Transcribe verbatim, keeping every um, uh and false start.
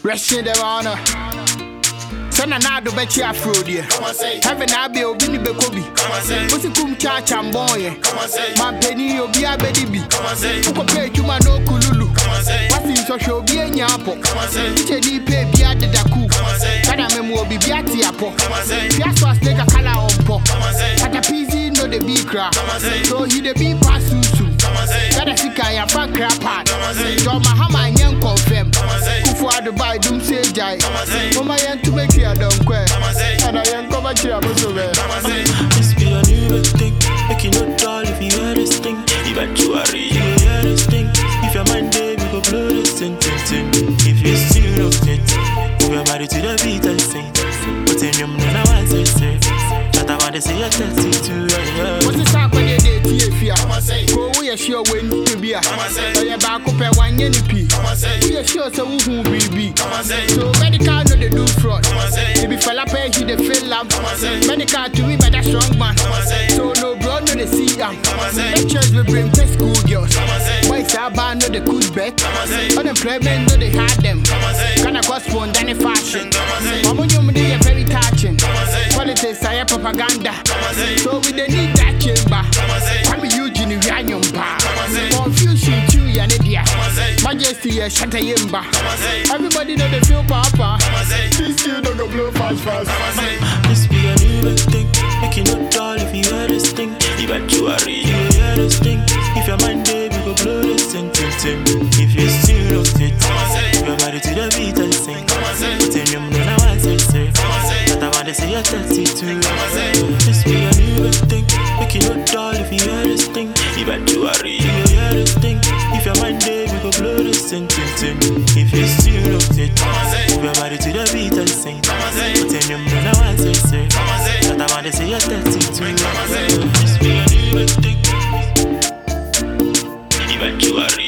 Resting the honor. Son and I do bet you afro dear. Heaven I be obini bekobi. What's it come church and boy? My penny obi a baby. Uko pay you man no kululu. What's in social be a nyapo? Chedi pay be a dedaku. Kada memo be biati apo. Pias was like a color on po. At a P Z no the big crack. So he the big pass susu. Kada sika ya bank crap hard. John Mahama and confirm. Kufu adu buy dum say jai. Mama yan to make you don't quit. And I am covered here. This be a new thing. Make you not all if you hear this thing. Eventually you hear this thing. If your mind there, we go blow this thing, thing, thing. If you still love it, we are married to the beat and sing. But in your mind, I want to say that I want to say you're thirty too. What's the talk when you did T F here? Go we are sure when you be a or back up at one yenny p. We are sure so who will be. So medical no they do fraud. If you fell up here, he the feel love. Medical to me by that strong man. So no bro no they see am. Lectures will bring to school girls. Boys are band no they could bet. Unemployment no they had them. Can I cost one than a fashion? Ammonium they are very touching. Politics are propaganda. So we they need that chamber. I'm Eugene Ranyum Bar. Confusion to Yanidia. Majesty a shatter yimba. Everybody know they feel papa. This still don't go blow fast fast. This be a new thing. Make you not all if you hear this thing. Eventually you hear this thing. If your mind there, we go blow this thing, thing, thing. If you still love it, we are married to the beat and sing. Tell you no I want to say that I want to say you're thirty too. This be a new thing. Make you not all if you hear this thing. Eventually you hear this thing. If your mind there, we go blow this thing, thing, thing. If you still love it, we are married to the beat and sing. Tell you no I want to say that I want to say you're thirty too. This be a new thing. Eventually